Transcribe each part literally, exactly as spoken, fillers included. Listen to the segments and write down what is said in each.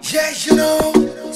Yes, you know.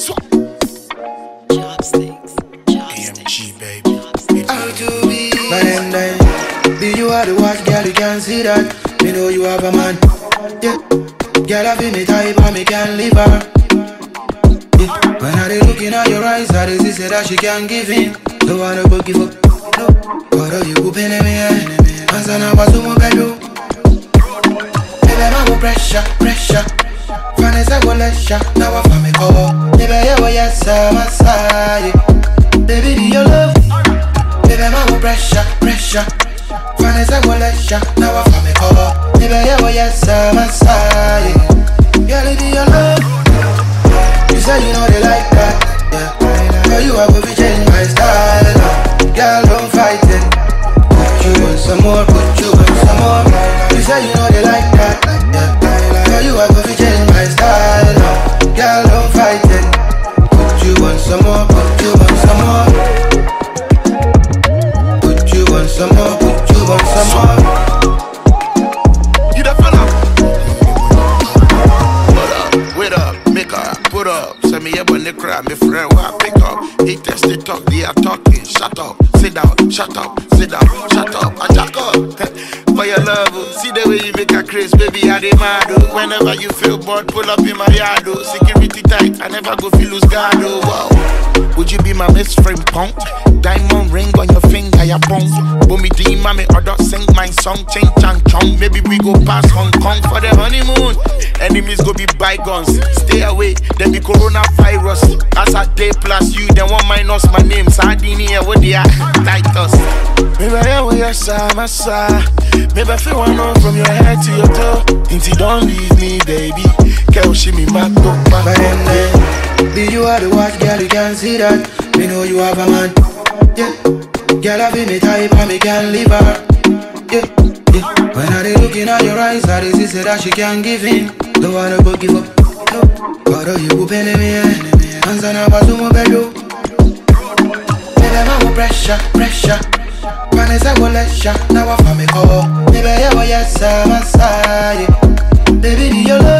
Chopsticks. A M G, baby. How to be. But then, then, be you are the watch, girl, you can see that. Me know you have a man. Yeah. Girl, I feel me type, and me can't leave her. Yeah. When I dey looking at your eyes, I dey see say that she can't give in. Don't wanna go give up. No. But you go pay me, eh? Answer now, what's on my bedroom? Baby, I'm go pressure, pressure. Vanessa go let shot, now I find me call. Baby, yeah, well, yes, I'm a side. Baby, do you love? Baby, I'm go pressure, pressure. Vanessa go let shot, now I find me call. Baby, yeah, well, yes, I'm a side. Girl, do you love? You say you know they like that, yeah. Girl, you are going to change my style. Girl, don't fight it. Put you on some more, put you on some more. You say you know they like that, yeah. Girl, you are going to change my style. Girl, don't fight it. Put you on some more, put you on some more. Put you on some more, put you on some more. You the fella? Hold up, wait up, make up, put up. Send me up on the crowd, my friend, where I pick up. He test they talk, they are talking. Shut up, sit down, shut up, sit down, shut up, and jack up. For your love, see the way you make a craze, baby, I demand. Whenever you feel bored, pull up in my yard. Security tight, I never go feel lose guard. Wow. Would you be my best friend, punk? Diamond ring on your finger, ya punk. Boomy D, mommy, or don't sing my song. Ching chang chong, maybe we go past Hong Kong for the honeymoon. Enemies go be bygones. Stay away, then be coronavirus. As a day plus you, then one minus my name. Sardini, what they are, Titus. Maybe I am your side, my side. Maybe I feel one on from your head to your toe. Until don't leave me, baby. Girl, she me back up, back But then, then, be you are the watch, girl, you can see that. Me know you have a man. Yeah. Girl, I feel me type, and me can't leave her. Yeah. Yeah. When I dey looking at your eyes, I dey see say that she can't give in. Don't wanna go give up. No. But you go pay me, eh? Answer now, what's on my bedroom? Baby, I'm go pressure, pressure. Vanessa go let shot, now I find me call. Baby, yeah, well, yes, I'm a side. Baby, do you love?